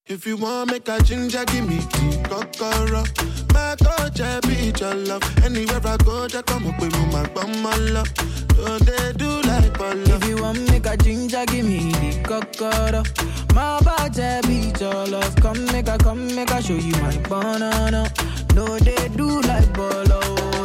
If you want make a ginger, give me tea, kokoro. My coach, I be your love. Anywhere I go, just come up with my bum, my love. Don't they do like Polo? If you want make a ginger, give me the kokoro. My body be your love. Come make a show you my banana. No, they do like Polo.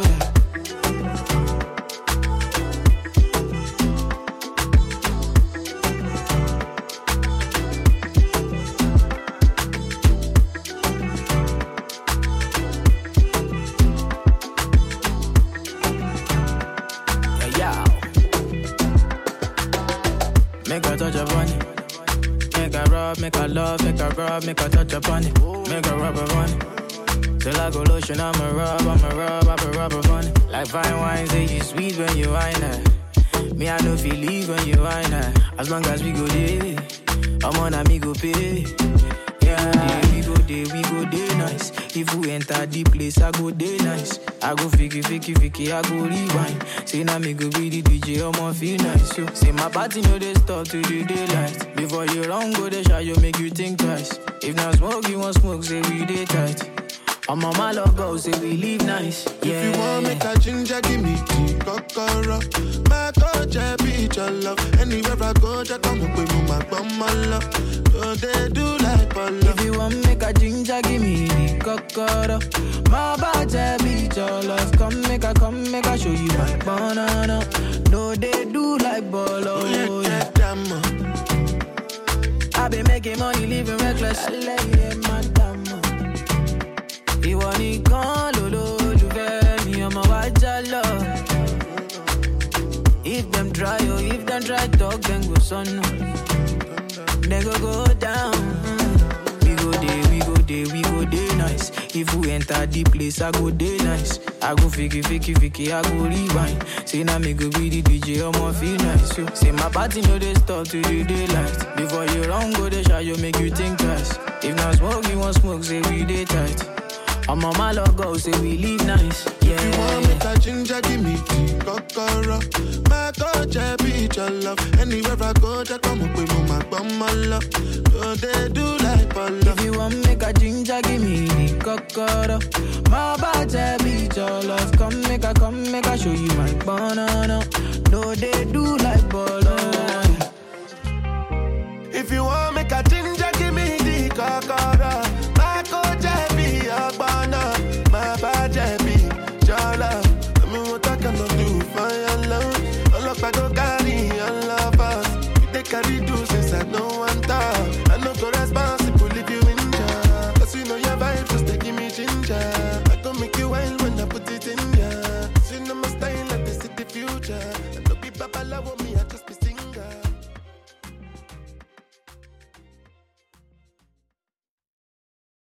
Make a touch upon it. Make a rub, make a love, make a rub, make a touch upon it. Make a rub upon it. Till I go lotion, I'ma rub upon it. Like fine wine, say you sweet when you wine it. Me, I don't feel leave when you wine it. As long as we go there, I'm on a me go pay. Yeah, we go there nice. If we enter the place, I go there nice. I go fiki, I go rewind. Say now me go be the DJ, I'ma feel nice. So, say my party know they start to the daylight. Before you run, go they shot you, make you think twice. If not smoke, you want smoke, say we day tight. I'm on my love go, say we live nice. Yeah. If you want make a ginger, give me tea, kokoro. My coach, I be your love. Anywhere I go, just come up with my bum, my love. Don't they do like Polo? If you want make a ginger, give me the kokoro. My body be your love. Come make a show you my banana. No, they do like Polo. Oh, yeah, damn. I been making money, living reckless. I lay madam. Ìwọ nìkan lolólùfẹ́ mi, ọmọ wa jálọ. If them try, talk, then go sọnù. Then go down. We go day nice. If we enter the place, I go day nice. I go fiki, I go rewind. Say now me go be the DJ, I'ma feel nice. So, say my party know they start to the daylight. Before you run, go they shot you, make you think twice. If not smoke, you want smoke, say we day tight. I'm on my logo, say we live nice. Yeah. If you want make a ginger, give me tea, kokoro. My coach, I be your love. Anywhere I go, just come up with my bum, my love. Don't they do like Polo? If you want make a ginger, give me the kokoro. My body be your love. Come make a show you my banana. No, they do like Polo. If you want make a ginger, give me the kokoro. My coach, I be your banana. My body be your love. Tell me what I cannot do for your love. All up I go carry your love us. You take carry juices I don't want talk. I no go responsible if you injure. Cause you know your vibe just take me ginger. I go make you wild when I put it in ya. You know my style like this is the future. And don't be babala with me, I just be